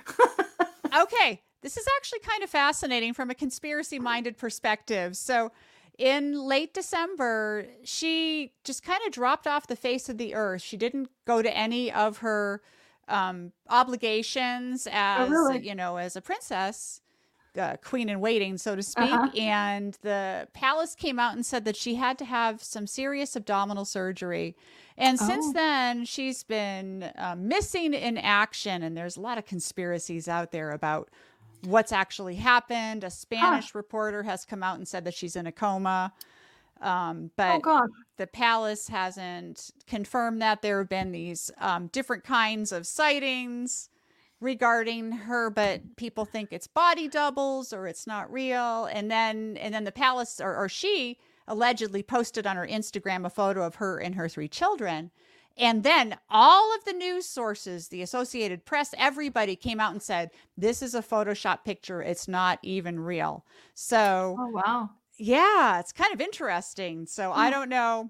okay. This is actually kind of fascinating from a conspiracy minded perspective. So, in late December, she just kind of dropped off the face of the earth. She didn't go to any of her um, obligations Oh, as, really? you know, as a princess, uh, queen in waiting, so to Uh-huh. speak. And the palace came out and said that she had to have some serious abdominal surgery. And since Oh, then, she's been uh, missing in action. And there's a lot of conspiracies out there about what's actually happened. A huh. Spanish reporter has come out and said that she's in a coma. Um, Oh, but God. the palace hasn't confirmed that. There have been these um, different kinds of sightings regarding her, but people think it's body doubles or it's not real. And then and then the palace or, or she allegedly posted on her Instagram a photo of her and her three children. And then all of the news sources, the Associated Press, everybody came out and said, this is a Photoshop picture. It's not even real. So, Oh, wow. yeah, it's kind of interesting. So, I Oh, don't know.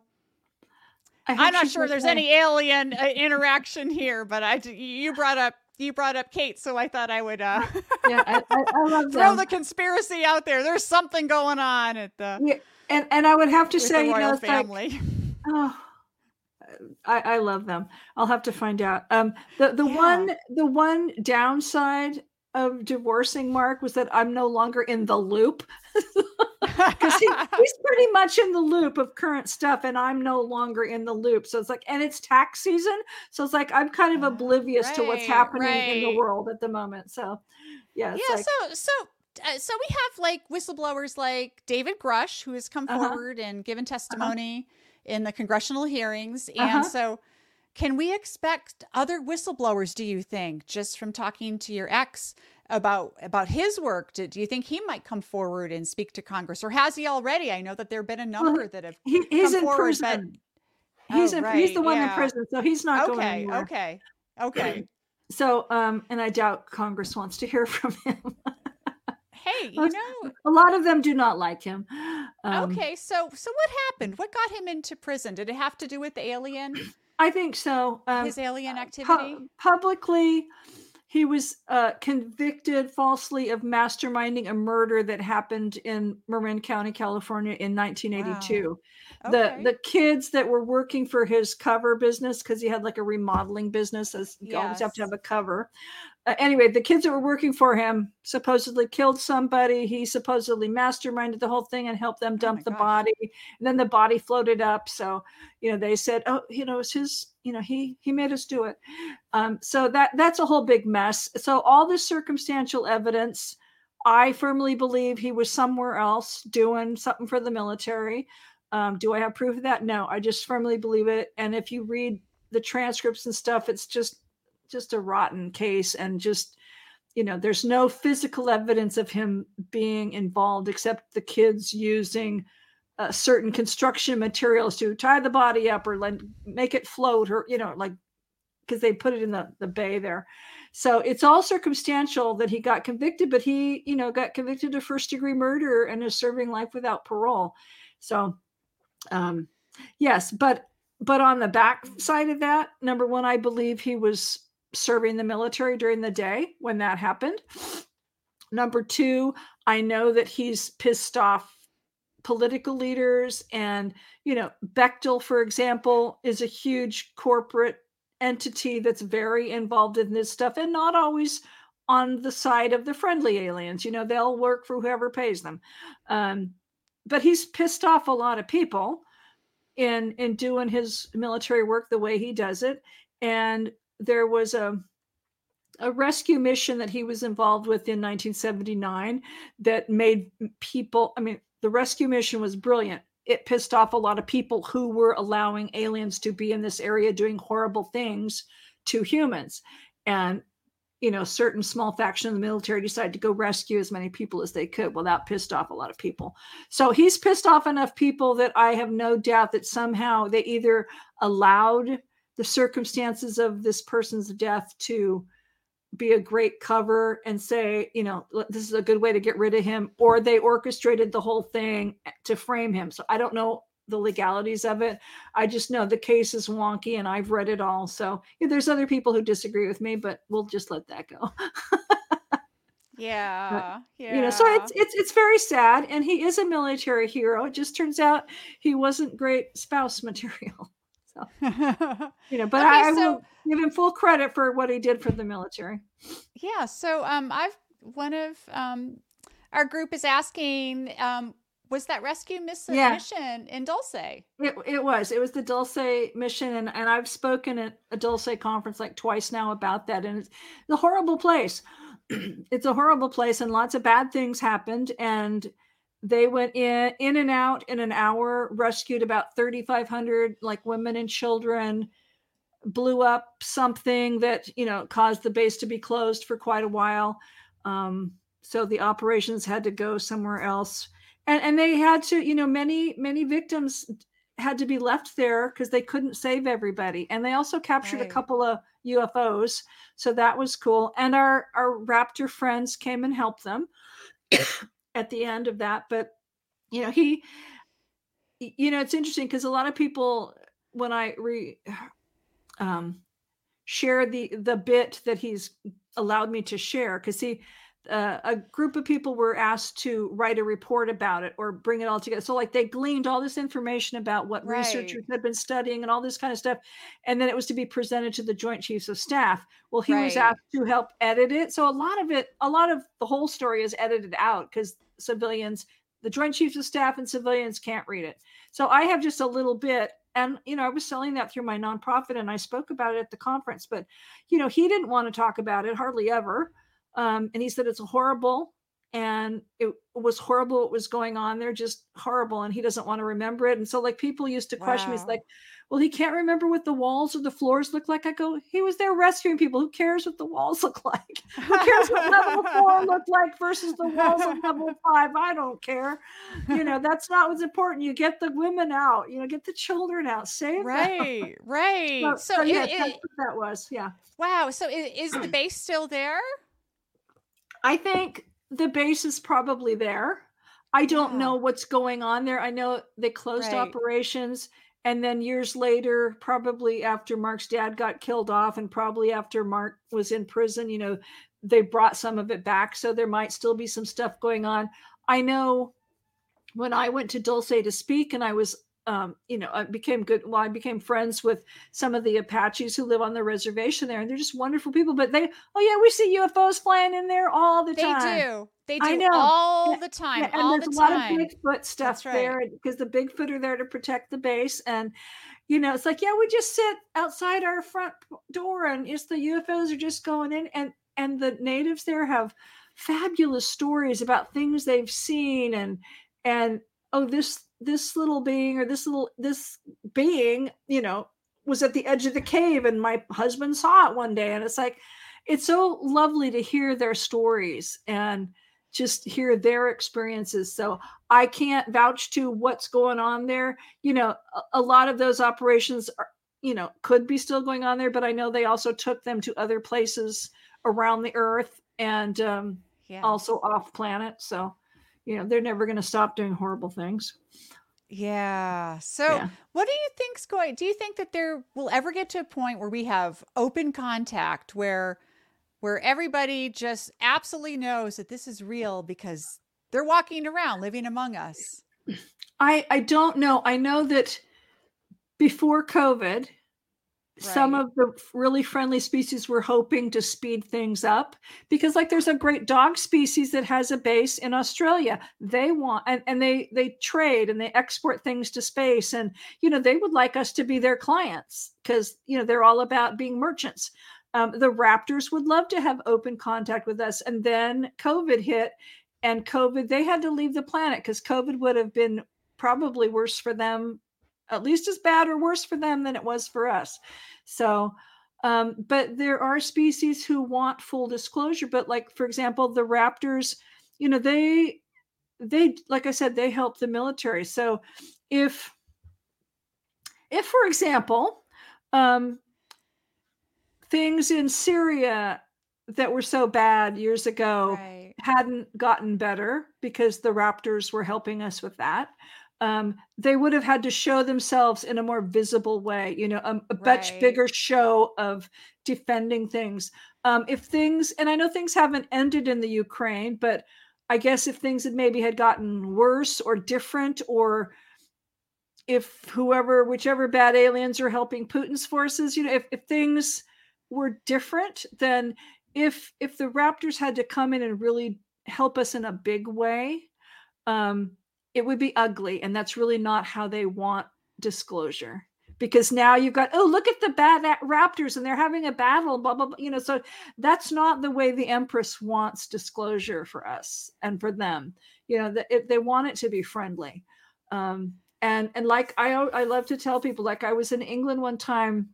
I I'm hope not she's sure there's okay. any alien uh, interaction here, but I you brought up you brought up Kate, so I thought I would uh, Yeah, I, I, I love throw the them. conspiracy out there. There's something going on at the Yeah, and and I would have to with the say, you know, royal it's like, family. oh, I, I love them. I'll have to find out. Um, the the Yeah. one the one downside of divorcing Mark was that I'm no longer in the loop, because he, he's pretty much in the loop of current stuff, and I'm no longer in the loop. So it's like, and it's tax season, so it's like I'm kind of Oh, oblivious to what's right, happening in the right. world at the moment. So yeah, Yeah, it's like, so so uh, so we have like whistleblowers like David Grush who has come uh huh, forward and given uh huh, testimony in the congressional hearings. uh And huh. so can we expect other whistleblowers, do you think, just from talking to your ex about about his work? Do, do you think he might come forward and speak to Congress, or has he already? I know that there have been a Well, number that have he, he's come in forward, but prison. oh, He's in he's right. the one in Yeah. prison, so he's not going Okay. anywhere. Okay. Okay. So, um, and I doubt Congress wants to hear from him. Hey, you Most, know, a lot of them do not like him. Um, okay, so so what happened? What got him into prison? Did it have to do with the alien? I think so. Um, His alien pu- activity? publicly, he was uh, convicted falsely of masterminding a murder that happened in Marin County, California in Wow. nineteen eighty-two. The Okay. the kids that were working for his cover business, because he had like a remodeling business, as you always have to Yes. have a cover. Uh, anyway, the kids that were working for him supposedly killed somebody. He supposedly masterminded the whole thing and helped them Oh my dump the gosh. body. And then the body floated up. So, you know, they said, "Oh, you know, it's his. You know, he he made us do it." Um, so that that's a whole big mess. So all this circumstantial evidence, I firmly believe he was somewhere else doing something for the military. Um, do I have proof of that? No, I just firmly believe it. And if you read the transcripts and stuff, it's just just a rotten case, and just, you know, there's no physical evidence of him being involved except the kids using uh, certain construction materials to tie the body up or like make it float, or, you know, like, because they put it in the, the bay there. So it's all circumstantial that he got convicted, but he, you know, got convicted of first degree murder and is serving life without parole. So, um, yes, but, but on the back side of that, number one, I believe he was serving the military during the day when that happened. Number two, I know that he's pissed off political leaders, and, you know, Bechtel, for example, is a huge corporate entity that's very involved in this stuff, and not always on the side of the friendly aliens. You know, they'll work for whoever pays them. Um, but he's pissed off a lot of people in, in doing his military work the way he does it. And there was a, a rescue mission that he was involved with in nineteen seventy-nine that made people, I mean, the rescue mission was brilliant. It pissed off a lot of people who were allowing aliens to be in this area doing horrible things to humans. And, you know, certain small faction of the military decided to go rescue as many people as they could. Well, that pissed off a lot of people. So he's pissed off enough people that I have no doubt that somehow they either allowed the circumstances of this person's death to be a great cover and say, you know, this is a good way to get rid of him, or they orchestrated the whole thing to frame him. So I don't know the legalities of it. I just know the case is wonky, and I've read it all. So yeah, there's other people who disagree with me, but we'll just let that go. Yeah, But, yeah. you know, so it's it's it's very sad, and he is a military hero. It just turns out he wasn't great spouse material. So, you know, but Okay, I, I so- will give him full credit for what he did for the military. Yeah, so um I've one of um our group is asking, um was that rescue miss- Yeah. mission in Dulce? It it was. It was the Dulce mission, and, and I've spoken at a Dulce conference like twice now about that, and it's a horrible place. It's a horrible place, and lots of bad things happened, and they went in in and out in an hour, rescued about thirty-five hundred like women and children, blew up something that, you know, caused the base to be closed for quite a while. Um, so the operations had to go somewhere else. And, and they had to, you know, many, many victims had to be left there because they couldn't save everybody. And they also captured Right. a couple of U F Os. So that was cool. And our, our Raptor friends came and helped them at the end of that. But, you know, he, you know, it's interesting because a lot of people, when I re, um, share the, the bit that he's allowed me to share, because he, uh, a group of people were asked to write a report about it or bring it all together. So like they gleaned all this information about what Right. researchers had been studying and all this kind of stuff. And then it was to be presented to the Joint Chiefs of Staff. Well, he was Right. asked to help edit it. So a lot of it, a lot of the whole story is edited out because civilians, the Joint Chiefs of Staff and civilians can't read it. So I have just a little bit. And, you know, I was selling that through my nonprofit and I spoke about it at the conference, but, you know, he didn't want to talk about it hardly ever. Um, and he said it's horrible, and it was horrible what was going on there, just horrible, and he doesn't want to remember it. And so like people used to question me, it's Wow. like, well, he can't remember what the walls or the floors look like. I go, he was there rescuing people. Who cares what the walls look like? Who cares what level four looked like versus the walls of level five? I don't care. You know, that's not what's important. You get the women out, you know, get the children out, save them. Right, right. So, So, so it- yeah, it- that's what that was. Yeah. wow. So i- is the base still there? I think the base is probably there. I don't Yeah. know what's going on there. I know they closed Right. operations, and then years later, probably after Mark's dad got killed off and probably after Mark was in prison, you know, they brought some of it back. So there might still be some stuff going on. I know when I went to Dulce to speak, and I was um, you know, I became good. Well, I became friends with some of the Apaches who live on the reservation there, and they're just wonderful people. But they, oh yeah, we see U F Os flying in there all the They time. do. They I do know. all Yeah, the time. Yeah, and all there's the a lot time. of Bigfoot stuff That's right. there because the Bigfoot are there to protect the base. And, you know, it's like, yeah, we just sit outside our front p- door and it's the U F Os are just going in. And, and the natives there have fabulous stories about things they've seen. And, and, oh, this, this little being or this little, this being, you know, was at the edge of the cave and my husband saw it one day. And it's like, it's so lovely to hear their stories and just hear their experiences. So I can't vouch to what's going on there. You know, a, a lot of those operations are, you know, could be still going on there, but I know they also took them to other places around the earth and um, yeah. also off planet. So, you know, they're never going to stop doing horrible things. Yeah. So Yeah. what do you think's going, do you think that there will ever get to a point where we have open contact where, where everybody just absolutely knows that this is real because they're walking around living among us? I, I don't know. I know that before COVID, some Right. of the really friendly species were hoping to speed things up because like there's a great dog species that has a base in Australia. They want, and, and they, they trade and they export things to space. And, you know, they would like us to be their clients because, you know, they're all about being merchants. Um, the raptors would love to have open contact with us. And then COVID hit and COVID, they had to leave the planet because COVID would have been probably worse for them, at least as bad or worse for them than it was for us. So, um, but there are species who want full disclosure. But like, for example, the raptors, you know, they, they, like I said, they help the military. So if, if, for example, um, things in Syria that were so bad years ago Right. hadn't gotten better because the raptors were helping us with that. Um, they would have had to show themselves in a more visible way, you know, a, a much Right. bigger show of defending things. Um, if things, and I know things haven't ended in the Ukraine, but I guess if things had maybe had gotten worse or different, or if whoever, whichever bad aliens are helping Putin's forces, you know, if, if things were different, then if, if the raptors had to come in and really help us in a big way, um, it would be ugly. And that's really not how they want disclosure, because now you've got, oh, look at the bad raptors and they're having a battle, blah, blah, blah. You know, so that's not the way the Empress wants disclosure for us and for them. You know, that they want it to be friendly. Um, and, and like, I, I love to tell people, like I was in England one time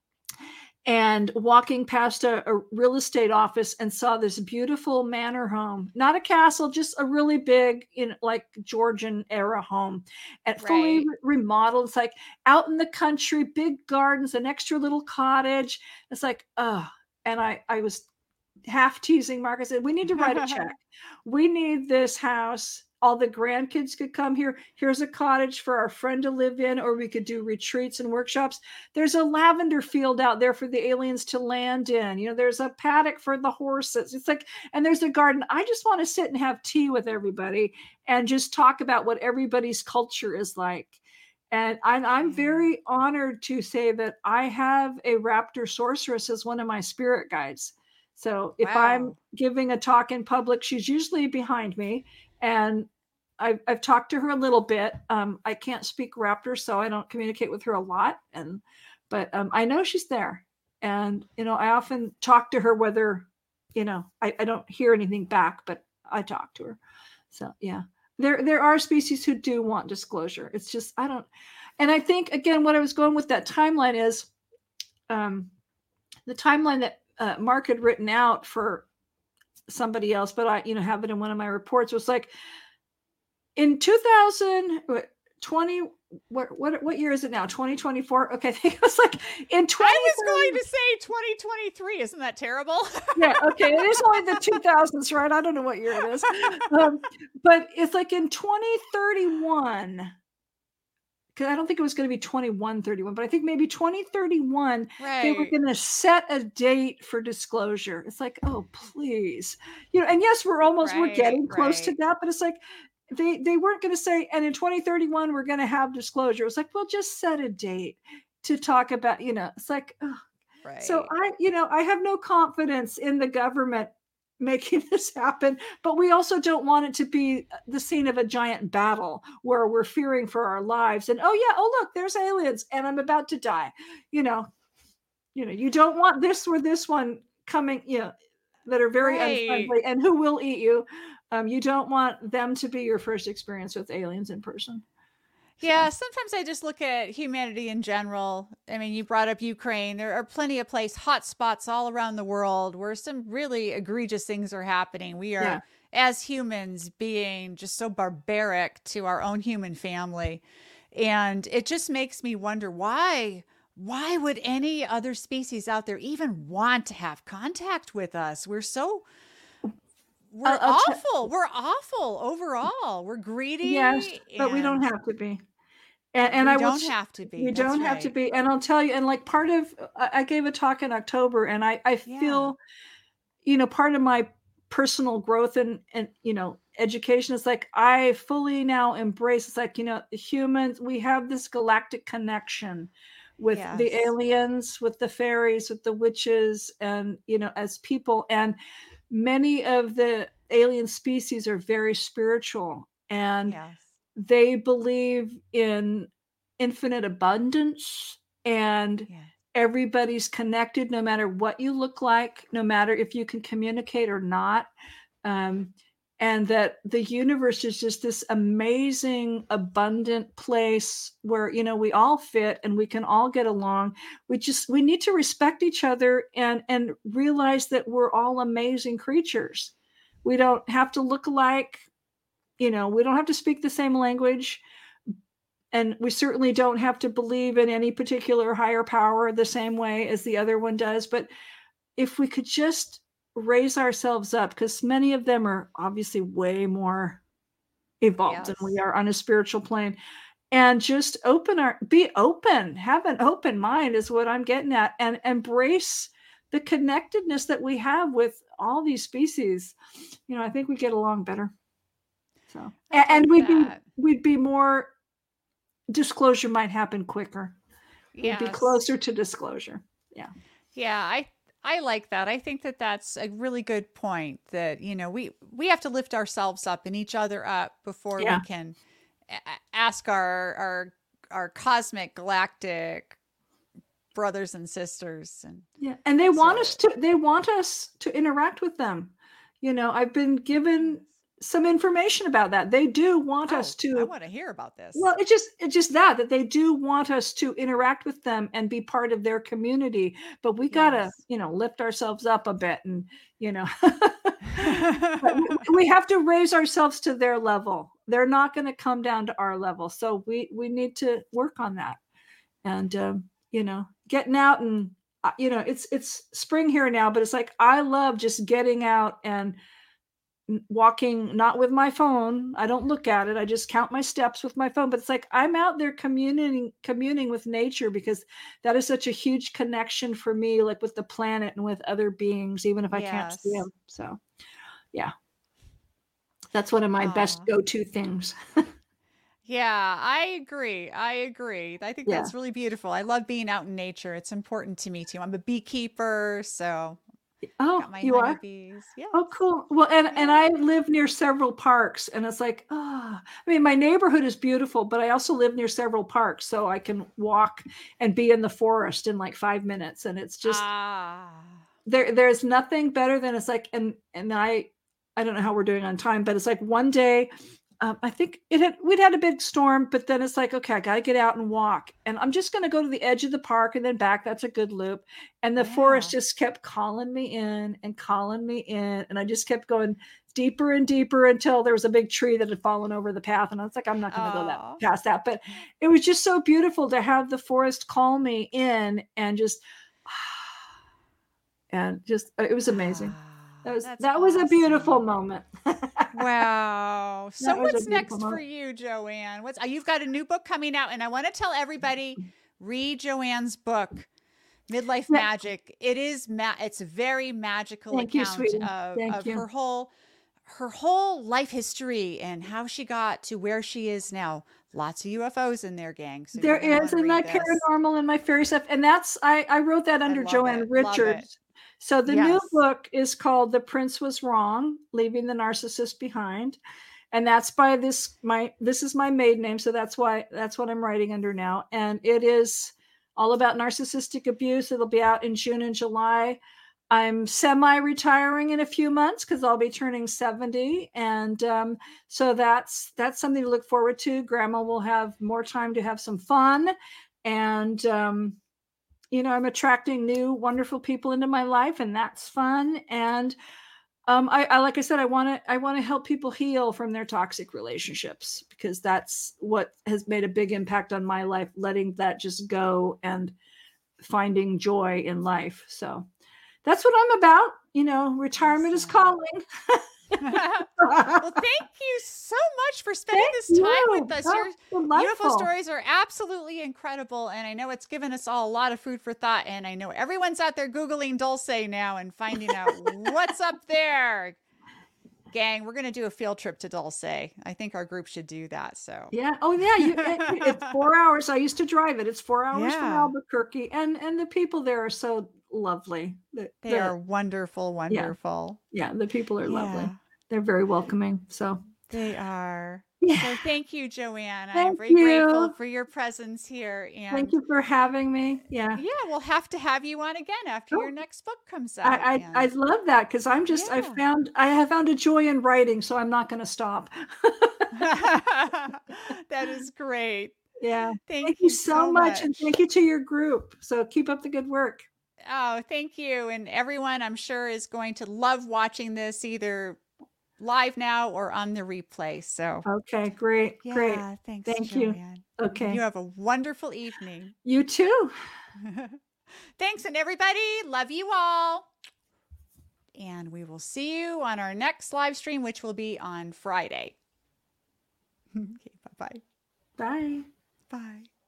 and walking past a, a real estate office and saw this beautiful manor home, not a castle, just a really big, you know, like Georgian era home, and fully Right. remodeled. It's like out in the country, big gardens, an extra little cottage. It's like, oh, and I, I was half teasing Mark. I said, we need to write a check. We need this house. All the grandkids could come here. Here's a cottage for our friend to live in, or we could do retreats and workshops. There's a lavender field out there for the aliens to land in. You know, there's a paddock for the horses. It's like, and there's a garden. I just want to sit and have tea with everybody and just talk about what everybody's culture is like. And I'm, I'm very honored to say that I have a raptor sorceress as one of my spirit guides. So if wow. I'm giving a talk in public, she's usually behind me. And I've, I've talked to her a little bit. Um, I can't speak raptor, so I don't communicate with her a lot. And, but um, I know she's there. And, you know, I often talk to her whether, you know, I, I don't hear anything back, but I talk to her. So, yeah, there, there are species who do want disclosure. It's just, I don't, and I think, again, what I was going with that timeline is um, the timeline that uh, Mark had written out for somebody else, but I, you know, have it in one of my reports, was like in two thousand twenty, what, what, what year is it now? twenty twenty-four. Okay. I think it was like in twenty. I was going to say twenty twenty-three. Isn't that terrible? Yeah. Okay. It is only the two thousands, right? I don't know what year it is. Um, but it's like in twenty thirty-one, because I don't think it was going to be twenty-one thirty-one, but I think maybe twenty thirty-one, right. They were going to set a date for disclosure. It's like, oh, please. You know, and yes, we're almost, right, we're getting close right. to that, but it's like, they, they weren't going to say, and in twenty thirty-one, we're going to have disclosure. It's like, well, just set a date to talk about, you know, it's like, oh. Right. So I, you know, I have no confidence in the government making this happen, but we also don't want it to be the scene of a giant battle where we're fearing for our lives and, oh yeah, oh look, there's aliens and I'm about to die. You know, you know, you don't want this or this one coming, you know, that are very right. unfriendly and who will eat you. Um, you don't want them to be your first experience with aliens in person. Yeah, So sometimes I just look at humanity in general. I mean, you brought up Ukraine. There are plenty of place hot spots all around the world where some really egregious things are happening. We yeah. are, as humans, being just so barbaric to our own human family. And it just makes me wonder why why would any other species out there even want to have contact with us? We're so we're I'll, I'll t- awful. We're awful overall. We're yes, greedy but we don't and have to be. And, and we I will. don't Sh- have to be. we That's don't have to right. be. And I'll tell you. And like part of, I I gave a talk in October, and I I Yeah. feel, you know, part of my personal growth and and you know education is like I fully now embrace. It's like, you know, humans. We have this galactic connection with the Yes. aliens, with the fairies, with the witches, and you know, as people. And many of the alien species are very spiritual, and Yes. they believe in infinite abundance, and Yeah. everybody's connected no matter what you look like, no matter if you can communicate or not. Um, and that the universe is just this amazing, abundant place where, you know, we all fit and we can all get along. We just, we need to respect each other and, and realize that we're all amazing creatures. We don't have to look alike. You know, we don't have to speak the same language, and we certainly don't have to believe in any particular higher power the same way as the other one does. But if we could just raise ourselves up, because many of them are obviously way more evolved than we Yes. are on a spiritual plane, and just open our, be open, have an open mind is what I'm getting at, and embrace the connectedness that we have with all these species. You know, I think we get along better. So, I and like we'd be that. we'd be more, disclosure might happen quicker. We'd be Yes. closer to disclosure. Yeah. Yeah, I I like that. I think that that's a really good point that, you know, we we have to lift ourselves up and each other up before we Yeah. can a- ask our our our cosmic galactic brothers and sisters and Yeah. And they want us to to they want us to interact with them. You know, I've been given some information about that. They do want us oh, I to, want to hear about this. well, it's just it's just that that they do want us to interact with them and be part of their community, but we got to, Yes. you know, lift ourselves up a bit, and, you know, but we, we have to raise ourselves to their level. They're not going to come down to our level. So we we need to work on that. And um, you know, getting out and, uh, you know, it's it's spring here now, but it's like I love just getting out and walking, not with my phone. I don't look at it. I just count my steps with my phone. But it's like I'm out there communing communing with nature, because that is such a huge connection for me, like with the planet and with other beings, even if I can't see Yes. them. So yeah, that's one of my best Ah. go-to things. Yeah, I agree. I agree. I think Yeah. that's really beautiful. I love being out in nature. It's important to me too. I'm a beekeeper, so Oh, got my you are? honeybees. Yes. Oh, cool. Well, and and Yeah. I live near several parks, and it's like, ah, I mean, my neighborhood is beautiful, but I also live near several parks, so I can walk and be in the forest in like five minutes, and it's just Ah. there. There's nothing better than, it's like, and and I, I don't know how we're doing on time, but it's like one day, um, I think it had we'd had a big storm, but then it's like, okay, I got to get out and walk, and I'm just going to go to the edge of the park and then back. That's a good loop, and the forest Yeah. just kept calling me in and calling me in, and I just kept going deeper and deeper until there was a big tree that had fallen over the path, and I was like, I'm not going to go that Oh. past that, but it was just so beautiful to have the forest call me in and just and just it was amazing. That Ah, was that's that was a beautiful awesome. moment. Wow. So That was a what's beautiful next for moment. you, Joanne? What's uh, you've got a new book coming out, and I want to tell everybody read Joanne's book, Midlife Yeah, Magic. It is ma- it's a very magical thank you, account sweetie. of Thank of you. her whole her whole life history and how she got to where she is now. Lots of U F Os in there, gang. So There you're going to is, want to and read that this. paranormal and my fairy stuff, and that's I I wrote that I under love Joanne it. Love it. Richards. So the new Yes. book is called The Prince Was Wrong: Leaving the Narcissist Behind. And that's by this my this is my maiden name, so that's why that's what I'm writing under now. And it is all about narcissistic abuse. It'll be out in June and July. I'm semi-retiring in a few months because I'll be turning seventy, and um, so that's that's something to look forward to. Grandma will have more time to have some fun, and um, you know, I'm attracting new wonderful people into my life, and that's fun. And um, I, I like I said, I want to I want to help people heal from their toxic relationships, because that's what has made a big impact on my life. Letting that just go and finding joy in life. So that's what I'm about. You know, retirement is calling. Well, thank you so much for spending Thank this time you. with us. That's Your delightful. beautiful stories are absolutely incredible, and I know it's given us all a lot of food for thought, and I know everyone's out there Googling Dulce now and finding out what's up there. Gang, we're going to do a field trip to Dulce. I think our group should do that. So Yeah. Oh, yeah. You, it, it's four hours. I used to drive it. It's four hours from Yeah. Albuquerque, and and the people there are so lovely. The, they the- are wonderful, wonderful. Yeah, the people are lovely. Yeah. They're very welcoming. So They are. yeah. So thank you, Joanne. I'm Thank very grateful you. for your presence here. And Thank you for having me. Yeah. yeah, we'll have to have you on again after Oh. your next book comes out. I, I, and- I love that, because I'm just I Yeah. found I have found a joy in writing, so I'm not going to stop. That is great. Yeah. Thank, Thank you so much, and thank you to your group. So keep up the good work. Oh, thank you. And everyone, I'm sure, is going to love watching this either live now or on the replay. So Okay, great, yeah, great. thanks, Thank you. Joanne. Okay. You have a wonderful evening. You too. Thanks, and everybody, love you all. And we will see you on our next live stream, which will be on Friday. Okay, bye-bye. Bye. Bye.